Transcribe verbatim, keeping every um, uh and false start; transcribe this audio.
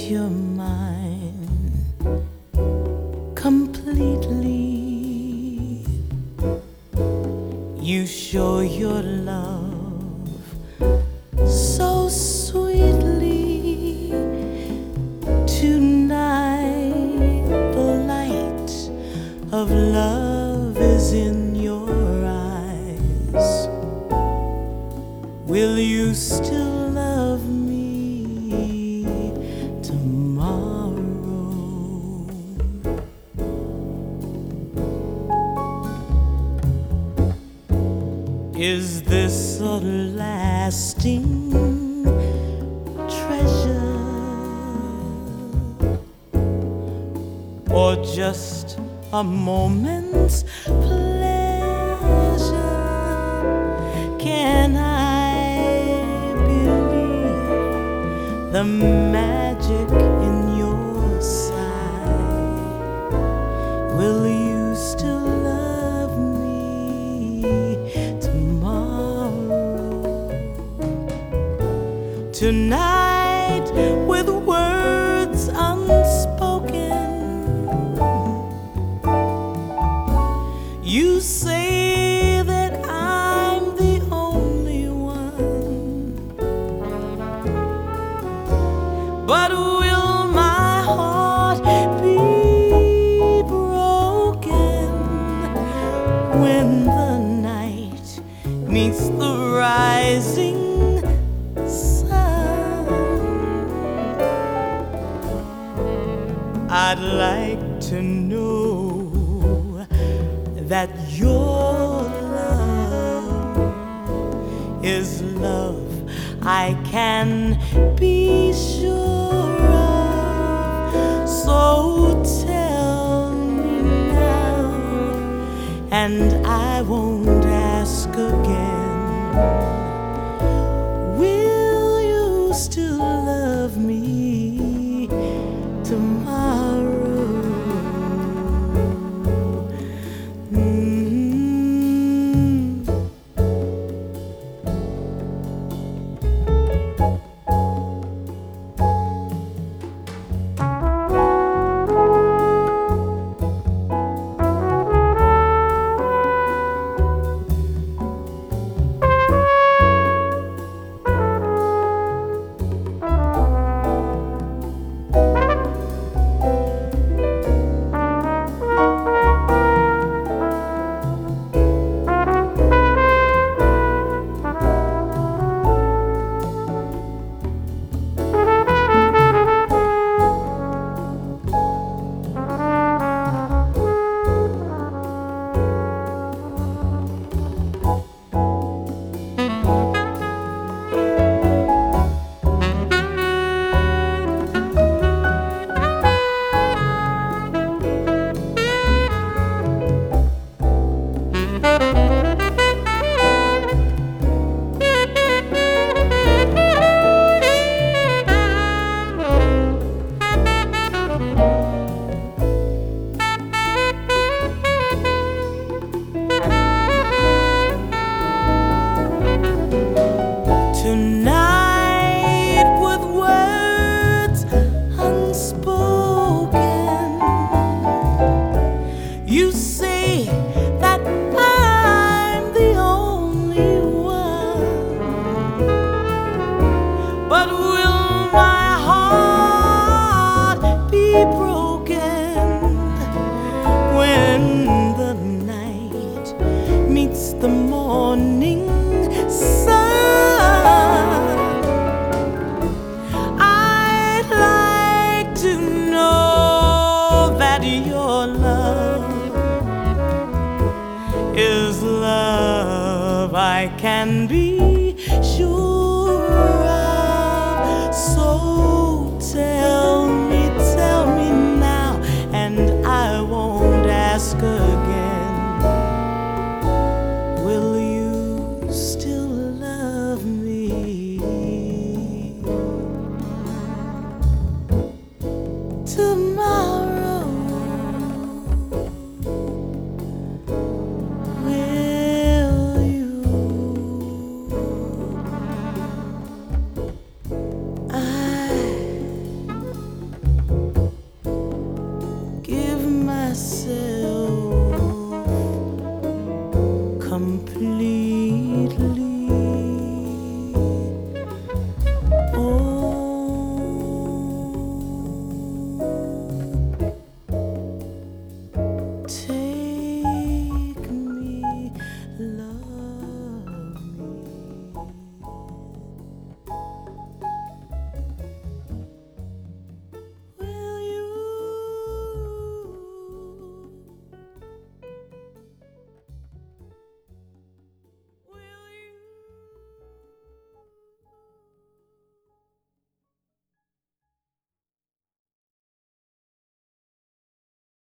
you're mine completely. You show your love so sweetly. Tonight the light of love is in your eyes. Will you still love me tomorrow? Is this a lasting treasure or just a moment's pleasure? Can I believe the magic in your sight? Will you still love me tomorrow? Tonight, with words unspoken, you say that I'm the only one. But will my heart be broken when the night meets the rising sun? I'd like to know that your love is love I can be sure of. So tell me now, and I won't ask again. Will you still love me tomorrow? Tonight, with words unspoken, you say that I'm the only one. But will my heart be broken when the night meets the morning sun? Your love is love I can be sure of. So tell